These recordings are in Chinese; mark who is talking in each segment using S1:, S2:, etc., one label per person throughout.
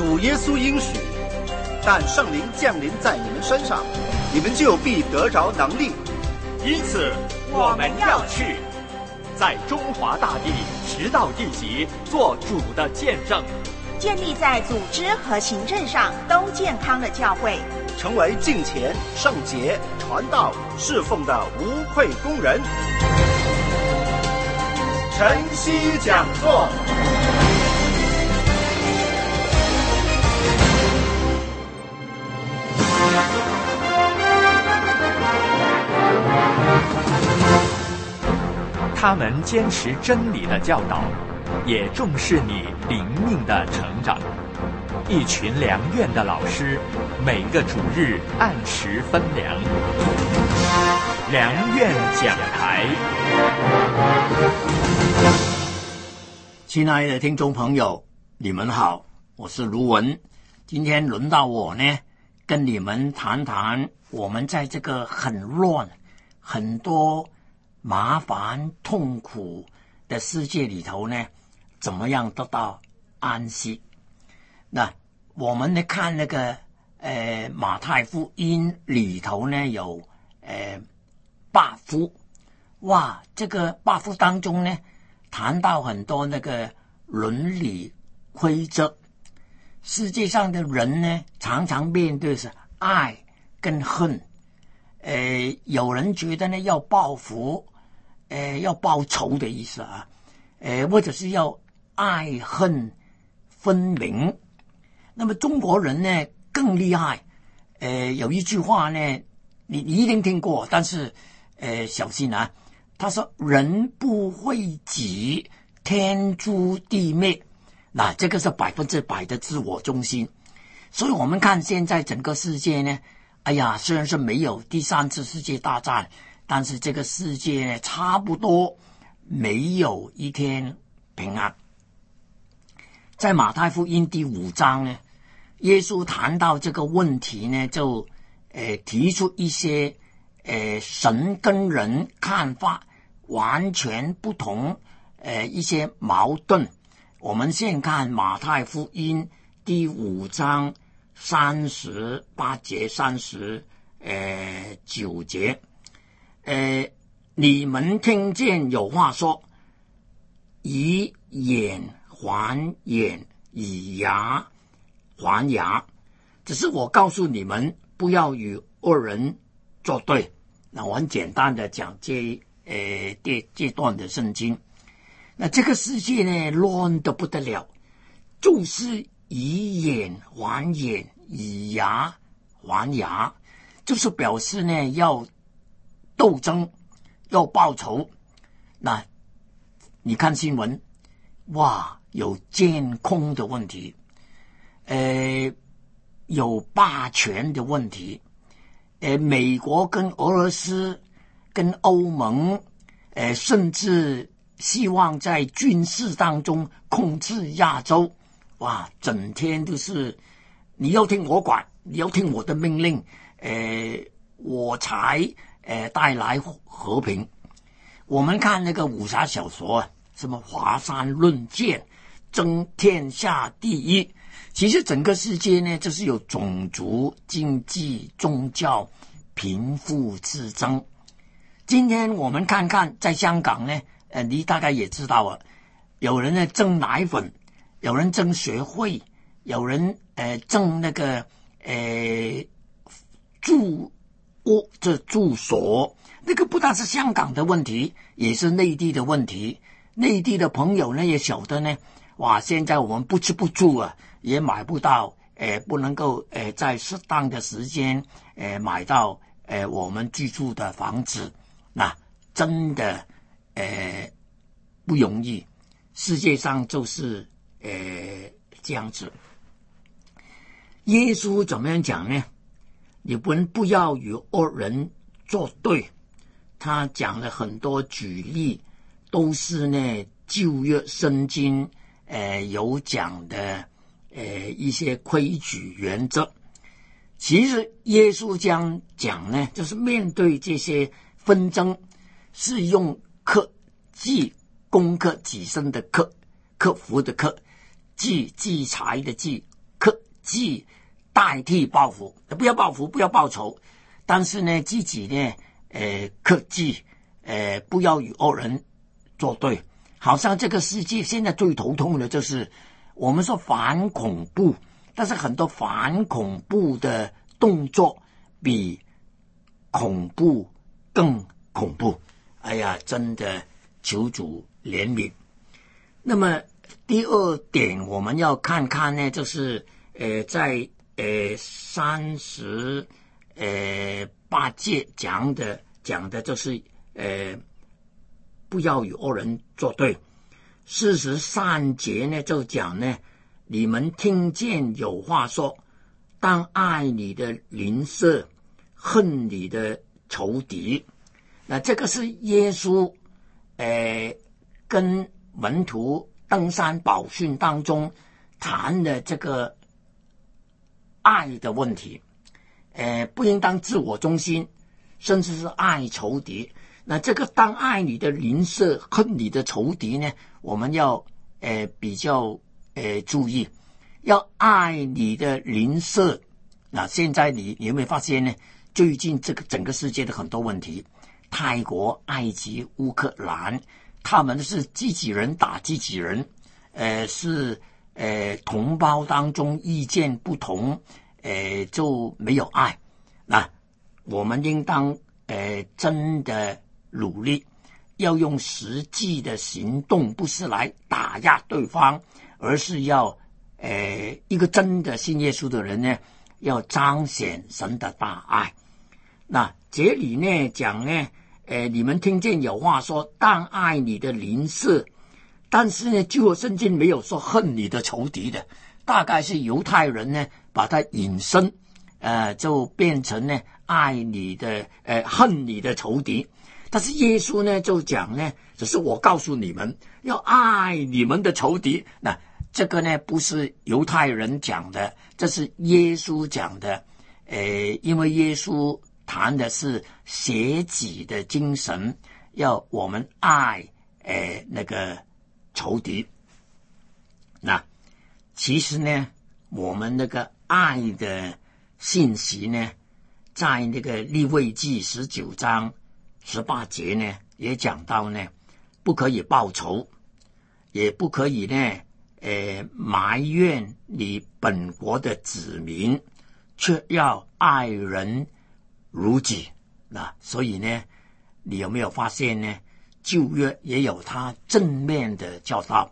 S1: 主耶稣应许，但圣灵降临在你们身上，你们就必得着能力。
S2: 因此我们要去，在中华大地直到地极，做主的见证，
S3: 建立在组织和行政上都健康的教会，
S1: 成为敬虔、圣洁、传道、侍奉的无愧工人。晨曦讲座。
S2: 他们坚持真理的教导，也重视你灵命的成长。一群良院的老师，每个主日按时分粮。良院讲台。
S4: 亲爱的听众朋友，你们好，我是卢文。今天轮到我呢，跟你们谈谈我们在这个很乱、很多麻烦、痛苦的世界里头呢，怎么样得到安息？那我们呢看那个马太福音里头呢有8福，哇，这个8福当中呢谈到很多那个伦理规则。世界上的人呢常常面对是爱跟恨，有人觉得呢要报复，要报仇的意思啊，或者是要爱恨分明。那么中国人呢更厉害，有一句话呢你一定听过，但是小心啊，他说人不会己，天诛地灭。那这个是100%的自我中心。所以我们看现在整个世界呢，哎呀，虽然是没有第3次世界大战，但是这个世界呢差不多没有一天平安。在马太福音第5章呢，耶稣谈到这个问题呢，就提出一些神跟人看法完全不同一些矛盾。我们先看马太福音第5章38节39节，你们听见有话说，以眼还眼，以牙还牙，只是我告诉你们，不要与恶人作对。那我很简单的讲这段的圣经。那这个世界呢乱得不得了，就是以眼还眼，以牙还牙，就是表示呢要斗争，要报仇。那你看新闻，哇，有监控的问题，有霸权的问题，美国跟俄罗斯跟欧盟，甚至希望在军事当中控制亚洲，哇，整天都是你要听我管，你要听我的命令，我才带来和平。我们看那个武侠小说，什么华山论剑，争天下第一。其实整个世界呢，就是有种族、经济、宗教、贫富之争。今天我们看看在香港呢，你大概也知道了，有人呢争奶粉，有人争学会，有人争那个住所。那个不但是香港的问题，也是内地的问题。内地的朋友呢也晓得呢，哇，现在我们不吃不住啊，也买不到，不能够在适当的时间买到我们居住的房子。那真的不容易，世界上就是这样子。耶稣怎么样讲呢？你们不要与恶人作对。他讲了很多举例，都是呢旧约圣经有讲的一些规矩原则。其实耶稣讲呢，就是面对这些纷争，是用即攻克己身的克服的克，即财的即， 克己代替报复，不要报复，不要报仇，但是呢，自己呢，克己，不要与恶人作对。好像这个世界现在最头痛的就是我们说反恐怖，但是很多反恐怖的动作比恐怖更恐怖。哎呀，真的求主怜悯。那么第二点我们要看看呢，就是在38节讲的就是不要与恶人作对。43节呢就讲呢，你们听见有话说，当爱你的邻舍，恨你的仇敌。那这个是耶稣跟门徒登山宝训当中谈的这个爱的问题，不应当自我中心，甚至是爱仇敌。那这个当爱你的邻舍，恨你的仇敌呢，我们要比较注意，要爱你的邻舍。那现在你有没有发现呢？最近这个整个世界的很多问题，泰国、埃及、乌克兰，他们是自己人打自己人，是同胞当中意见不同，就没有爱。那我们应当真的努力，要用实际的行动，不是来打压对方，而是要一个真的信耶稣的人呢，要彰显神的大爱。那这里呢讲呢，你们听见有话说，当爱你的邻舍，但是呢，旧约圣经没有说恨你的仇敌的，大概是犹太人呢把它引申，就变成呢爱你的恨你的仇敌。但是耶稣呢就讲呢，只是我告诉你们要爱你们的仇敌。那这个呢不是犹太人讲的，这是耶稣讲的。因为耶稣谈的是舍己的精神，要我们爱那个仇敌。那其实呢，我们那个爱的信息呢，在那个利未记19章18节呢也讲到呢，不可以报仇，也不可以呢埋怨你本国的子民，却要爱人如己。那所以呢，你有没有发现呢，旧约也有它正面的教导。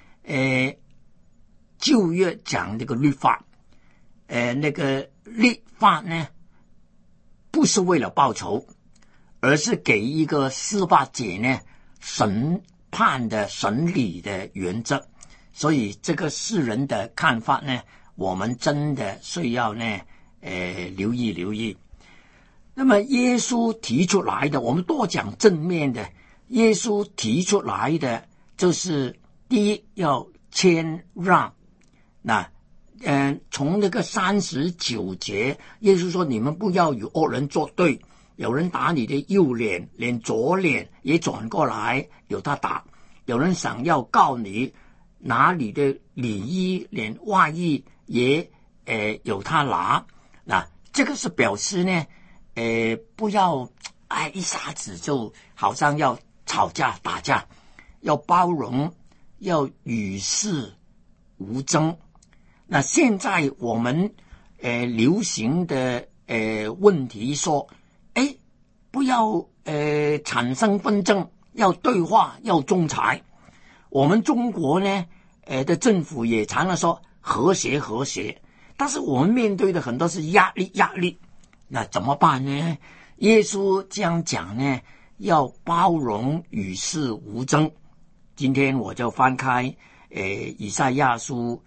S4: 旧约讲这个律法，那个律法呢不是为了报仇，而是给一个司法界呢审判的审理的原则。所以这个世人的看法呢，我们真的需要呢留意。那么耶稣提出来的，我们多讲正面的。耶稣提出来的就是第一，要谦让。那从那个39节，耶稣说，你们不要与恶人作对，有人打你的右脸，连左脸也转过来由他打，有人想要告你，拿你的里衣连外衣也由他拿。那这个是表示呢不要一下子就好像要吵架打架，要包容，要与世无争。那现在我们流行的问题说，不要产生纷争，要对话，要仲裁。我们中国呢的政府也常常说和谐，但是我们面对的很多是压力。那怎么办呢？耶稣这样讲呢，要包容，与世无争。今天我就翻开以赛亚书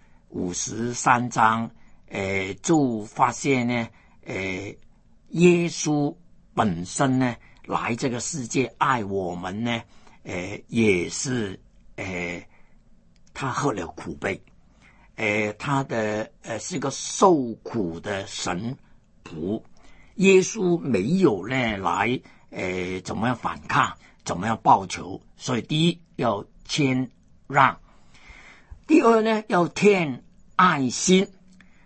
S4: 53章，就发现呢耶稣本身呢来这个世界爱我们呢，也是他喝了苦杯，他的是个受苦的神仆。耶稣没有呢来怎么样反抗，怎么样报仇。所以第一要谦让，第二呢要添爱心。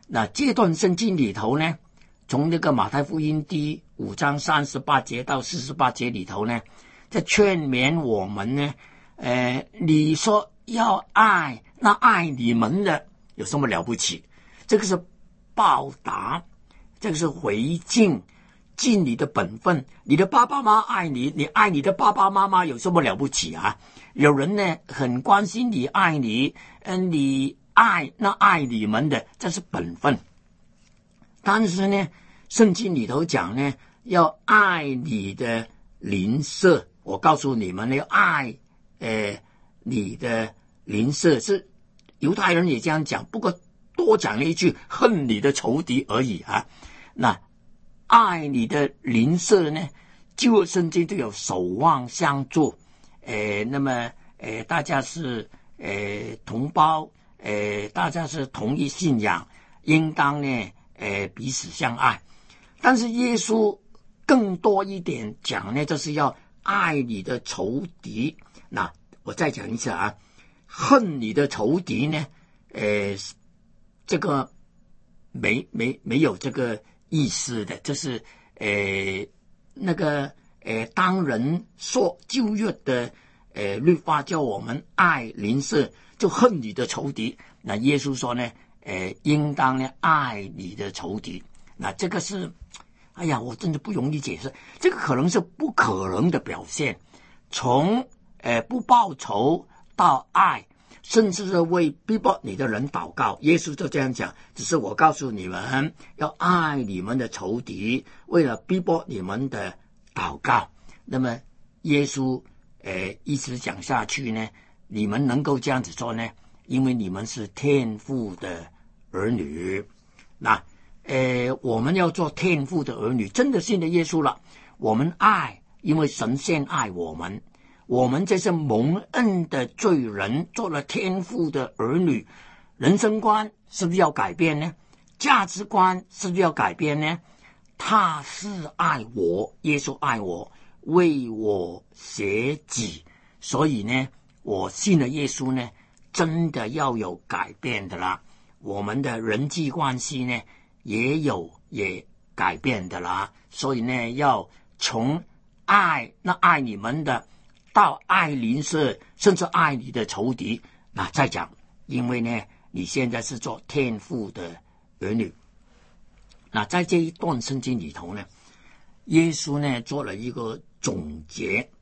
S4: 那这段圣经里头呢，从那个马太福音第5章38节到48节里头呢，在劝勉我们呢，你说要爱，那爱你们的有什么了不起？这个是报答，这个是回敬，尽你的本分。你的爸爸妈妈爱你，你爱你的爸爸妈妈有什么了不起啊？有人呢很关心你，爱你，你爱，那爱你们的，这是本分。但是呢，圣经里头讲呢，要爱你的邻舍。我告诉你们，要爱你的邻舍，是犹太人也这样讲，不过多讲了一句恨你的仇敌而已啊。那爱你的邻舍呢，旧圣经都有守望相助，那么大家是同胞，大家是同一信仰，应当呢彼此相爱。但是耶稣更多一点讲呢，就是要爱你的仇敌。那我再讲一次啊，恨你的仇敌呢，这个没有这个意思的，就是那个当人说旧约的律法叫我们爱邻舍，就恨你的仇敌。那耶稣说呢，应当呢爱你的仇敌。那这个是，哎呀，我真的不容易解释，这个可能是不可能的表现。从不报仇到爱，甚至是为逼迫你的人祷告，耶稣就这样讲。只是我告诉你们，要爱你们的仇敌，为了逼迫你们的祷告。那么耶稣一直讲下去呢，你们能够这样子说呢，因为你们是天父的儿女。那我们要做天父的儿女，真的信了耶稣了，我们爱，因为神先爱我们。我们这是蒙恩的罪人，做了天父的儿女，人生观是不是要改变呢？价值观是不是要改变呢？他是爱我，耶稣爱我，为我舍己，所以呢，我信了耶稣呢，真的要有改变的啦。我们的人际关系呢，也改变的啦。所以呢，要从爱，那爱你们的，到爱邻舍，甚至爱你的仇敌。那再讲，因为呢，你现在是做天父的儿女。那在这一段圣经里头呢，耶稣呢做了一个总结，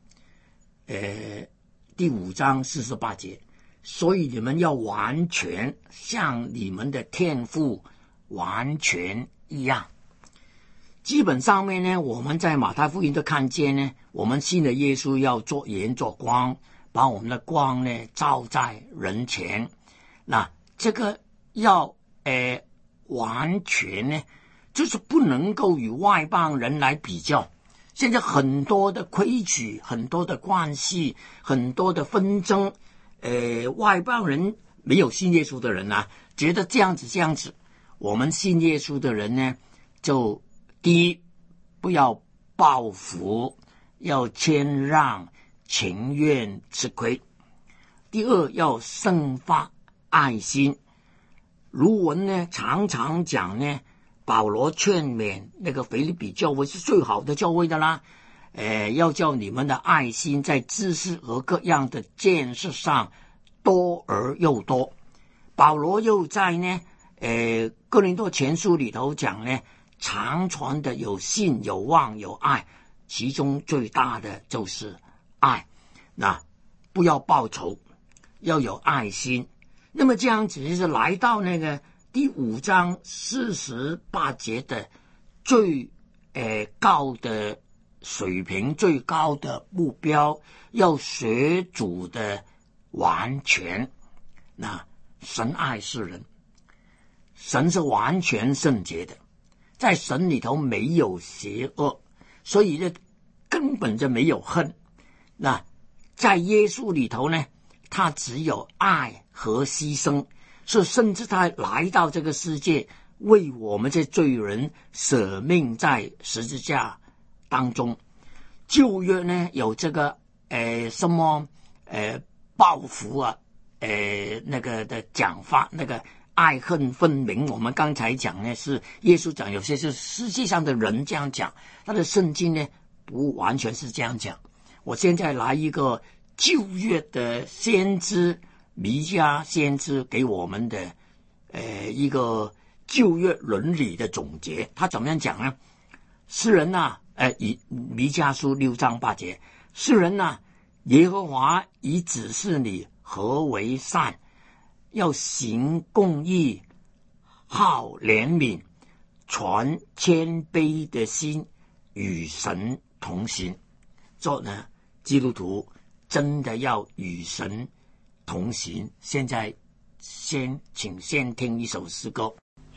S4: 第5章48节，所以你们要完全像你们的天父完全一样。基本上面呢，我们在马太福音都看见呢，我们信的耶稣要做盐做光，把我们的光呢照在人前。那这个要完全呢，就是不能够与外邦人来比较。现在很多的规矩，很多的关系，很多的纷争，外邦人没有信耶稣的人啊，觉得这样子。我们信耶稣的人呢，就第一，不要报复，要谦让，情愿吃亏。第二，要生发爱心。卢文呢常常讲呢，保罗劝勉那个腓立比教会是最好的教会的啦，要叫你们的爱心在知识和各样的见识上多而又多。保罗又在呢哥林多前书里头讲呢，常传的有信有望有爱，其中最大的就是爱。那不要报仇，要有爱心。那么这样子就是来到那个第5章48节的最高的水平，最高的目标，要学主的完全。那神爱世人，神是完全圣洁的，在神里头没有邪恶，所以呢根本就没有恨。那在耶稣里头呢，他只有爱和牺牲，是甚至他来到这个世界，为我们这罪人舍命在十字架当中。旧约呢有这个什么报复啊，那个的讲法，那个爱恨分明。我们刚才讲呢，是耶稣讲，有些是实际上的人这样讲，他的圣经呢不完全是这样讲。我现在来一个旧约的先知弥迦先知给我们的一个旧约伦理的总结。他怎么样讲呢？诗人啊，以弥迦书6章8节，诗人啊，耶和华已指示你何为善，要行公义，好怜悯，存谦卑的心，与神同行。做呢，基督徒真的要与神同行。现在请先听一首诗歌。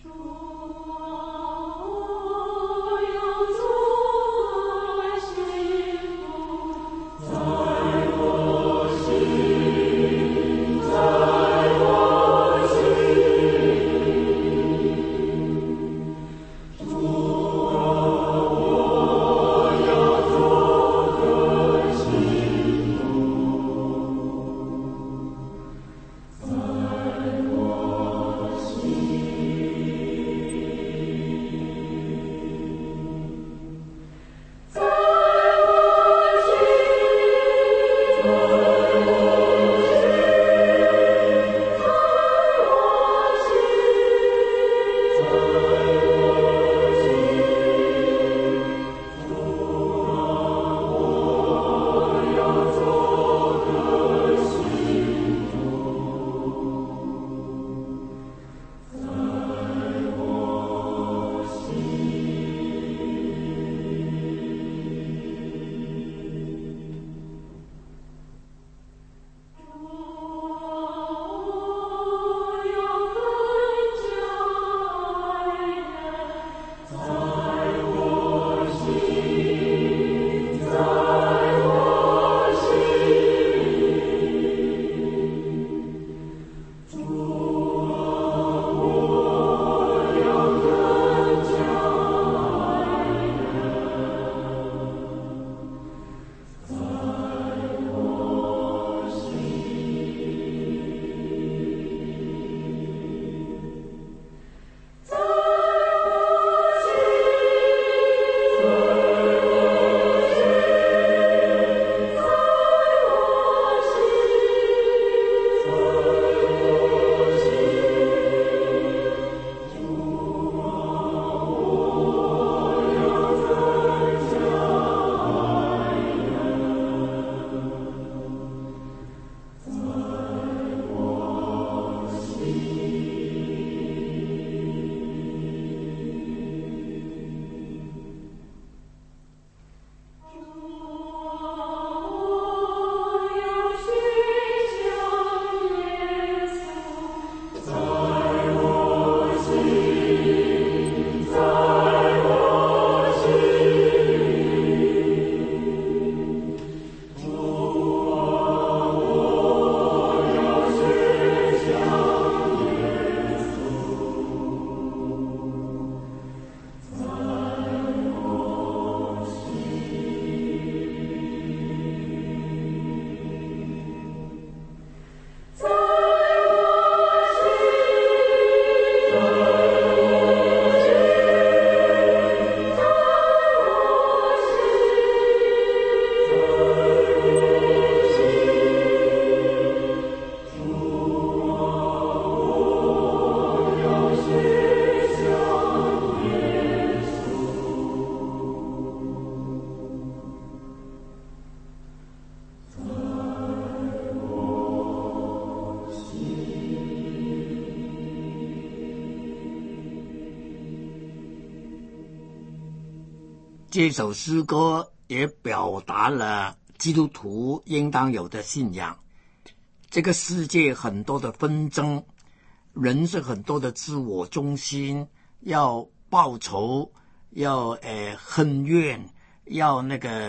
S4: 这首诗歌也表达了基督徒应当有的信仰。这个世界很多的纷争，人是很多的自我中心，要报仇，要恨怨，要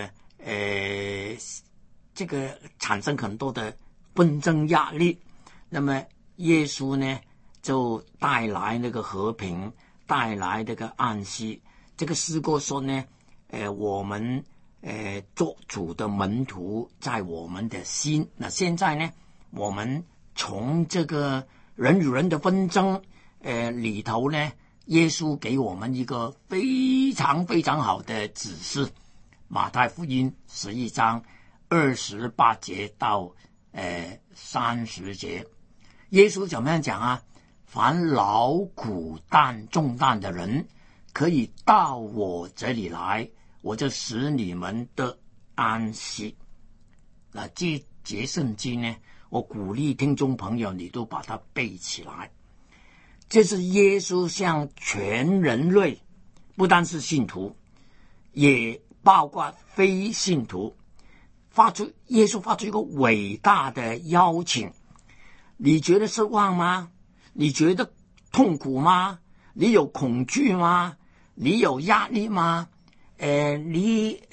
S4: 这个产生很多的纷争压力。那么耶稣呢，就带来那个和平，带来这个安息。这个诗歌说呢，我们做主的门徒在我们的心。那现在呢，我们从这个人与人的纷争， 里头呢，耶稣给我们一个非常非常好的指示。马太福音11章28节到30节，耶稣怎么样讲啊？凡劳苦重担的人，可以到我这里来，我就使你们得安息。那这节圣经呢，我鼓励听众朋友你都把它背起来。这是耶稣向全人类，不单是信徒，也包括非信徒，耶稣发出一个伟大的邀请。你觉得失望吗？你觉得痛苦吗？你有恐惧吗？你有压力吗？你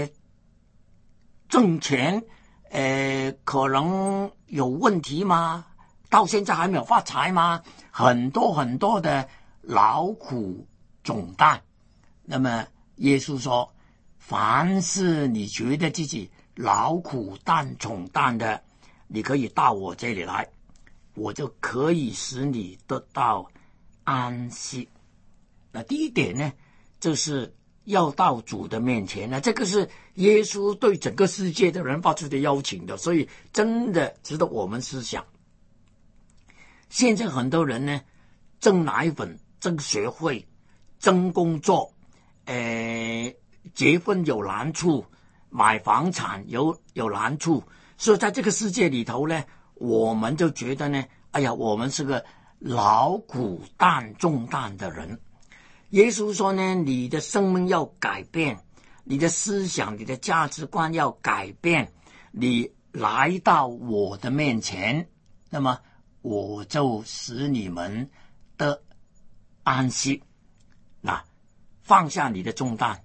S4: 挣钱可能有问题吗？到现在还没有发财吗？很多很多的劳苦重担。那么耶稣说，凡是你觉得自己劳苦重担的，你可以到我这里来，我就可以使你得到安息。那第一点呢，就是要到主的面前呢，这个是耶稣对整个世界的人发出的邀请的，所以真的值得我们思想。现在很多人呢，挣奶粉、挣学费、挣工作，结婚有难处，买房产有难处，所以在这个世界里头呢，我们就觉得呢，哎呀，我们是个劳苦重担的人。耶稣说呢，你的生命要改变，你的思想、你的价值观要改变，你来到我的面前，那么我就使你们的安息。那放下你的重担，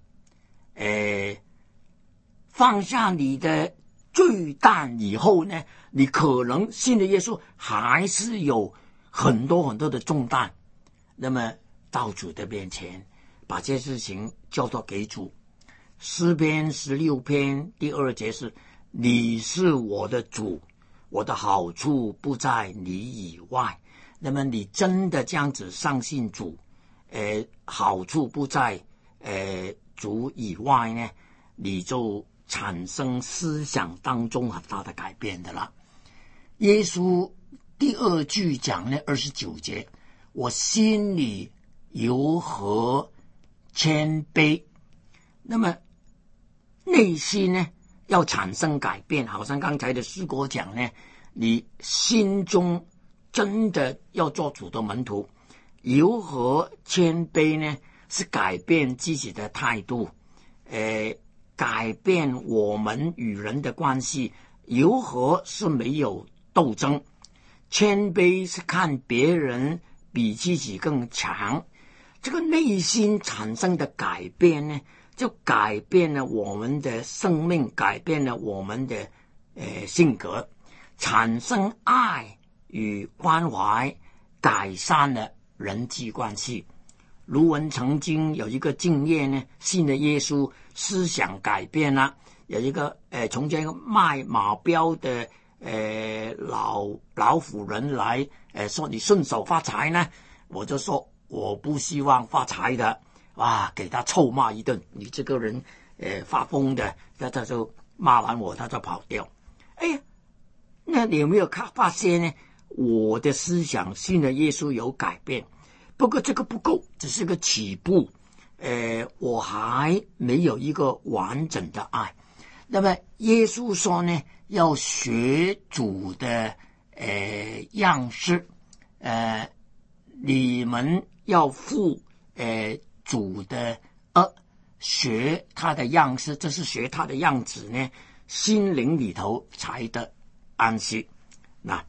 S4: 放下你的罪担以后呢，你可能信了耶稣还是有很多很多的重担。那么到主的面前，把这事情交托给主。诗篇16篇第2节是，你是我的主，我的好处不在你以外。那么你真的这样子相信主，好处不在主以外呢，你就产生思想当中很大的改变的了。耶稣第2句讲呢29节，我心里有何谦卑。那么内心呢要产生改变，好像刚才的诗歌讲呢，你心中真的要做主的门徒。有何谦卑呢？是改变自己的态度，改变我们与人的关系。有何是没有斗争，谦卑是看别人比自己更强。这个内心产生的改变呢，就改变了我们的生命，改变了我们的性格，产生爱与关怀，改善了人际关系。卢文曾经有一个经验呢，信了耶稣，思想改变了。有一个从前卖马标的老妇人来说，你顺手发财呢？我就说我不希望发财的。哇，给他臭骂一顿，你这个人发疯的。他就骂完我，他就跑掉。哎呀，那你有没有发现呢？我的思想信了耶稣有改变，不过这个不够，只是个起步。我还没有一个完整的爱。那么耶稣说呢，要学主的样式，你们要负主的学他的样式，这是学他的样子呢，心灵里头才得安息。那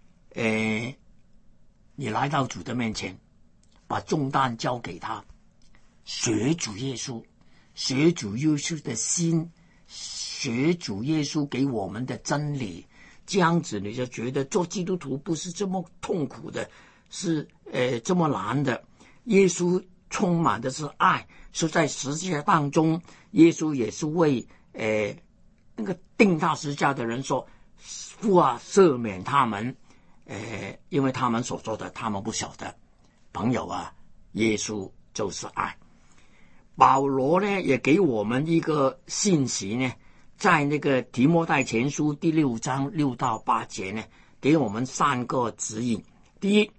S4: 你来到主的面前，把重担交给他，学主耶稣，学主耶稣的心，学主耶稣给我们的真理，这样子你就觉得做基督徒不是这么痛苦的，是这么难的。耶稣充满的是爱，是在十字架当中，耶稣也是为那个钉他十字架的人说，父啊，赦免他们，因为他们所做的他们不晓得。 朋友啊，耶稣就是爱。保罗呢也给我们一个信息呢，在那个提摩太前书第6章6到8节呢，给我们3个指引。第一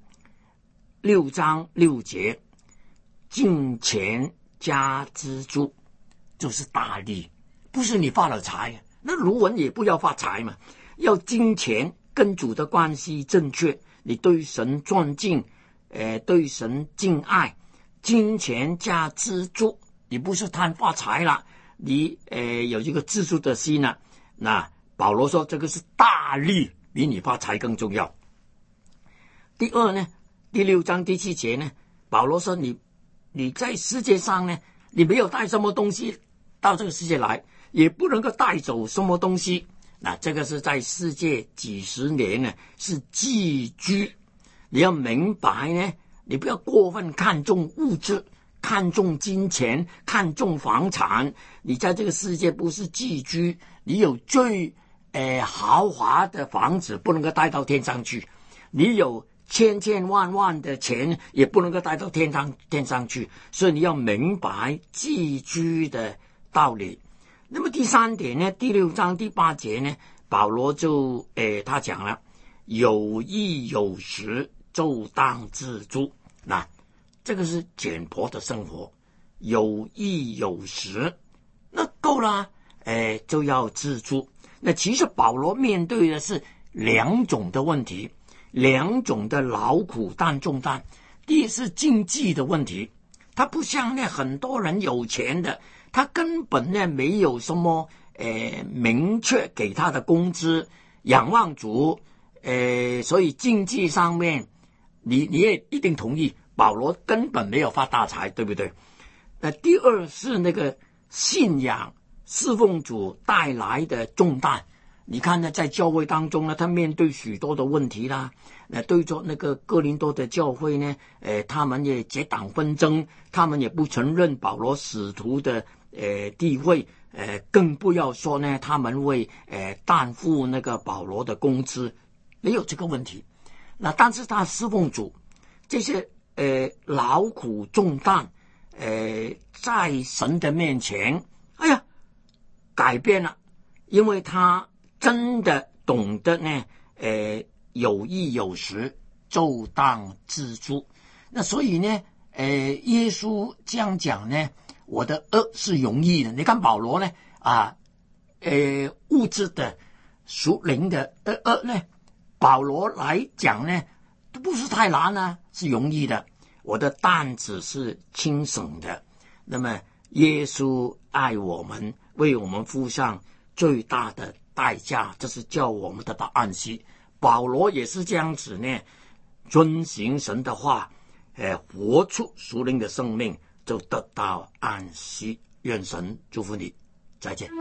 S4: ，6章6节，敬虔加知足，就是大利，不是你发了财，那卢文也不要发财嘛，要敬虔，跟主的关系正确，你对神尊敬，对神敬爱，敬虔加知足，你不是贪发财了，你有一个知足的心了。那保罗说这个是大利，比你发财更重要。第二呢，第6章第7节呢，保罗说你在世界上呢，你没有带什么东西到这个世界来，也不能够带走什么东西。那这个是在世界几十年呢，是寄居。你要明白呢，你不要过分看重物质，看重金钱，看重房产。你在这个世界不是寄居，你有最豪华的房子不能够带到天上去，你有千千万万的钱也不能够带到天上去，所以你要明白寄居的道理。那么第3点呢，第6章第8节呢，保罗就他讲了，有衣有食就当知足。那这个是简朴的生活，有衣有食，那够了，就要知足。那其实保罗面对的是2种的问题，2种的劳苦担重担。第一是经济的问题，他不像那很多人有钱的，他根本呢没有什么明确给他的工资，仰望主，所以经济上面你也一定同意，保罗根本没有发大财，对不对？第二是那个信仰侍奉主带来的重担。你看呢，在教会当中呢，他面对许多的问题啦。对着那个哥林多的教会呢，他们也结党纷争，他们也不承认保罗使徒的地位，更不要说呢，他们会担负那个保罗的工资，没有这个问题。那但是他侍奉主，这些劳苦重担，在神的面前，哎呀，改变了，因为他真的懂得呢，有衣有食就当知足。那所以呢，耶稣这样讲呢，我的恶是容易的。你看保罗呢，物质的属灵的恶呢，保罗来讲呢，都不是太难啊，是容易的。我的担子是轻省的。那么耶稣爱我们，为我们付上最大的代价，这是叫我们得到安息。保罗也是这样子呢，遵行神的话，活出属灵的生命，就得到安息。愿神祝福你，再见。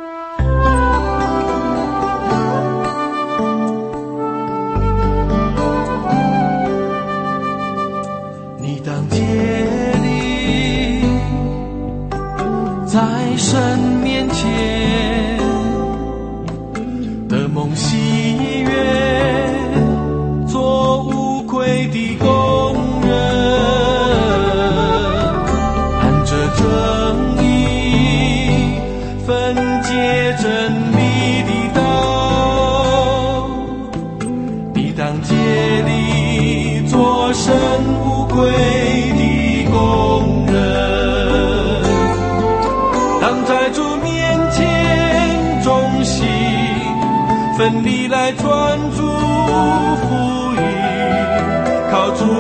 S5: 你当竭力在神面前的梦喜悦，做无愧的工人，按着正义分解真理的道。你当竭力做神无愧的工人，当在主面前忠心奋力来传主福音，靠主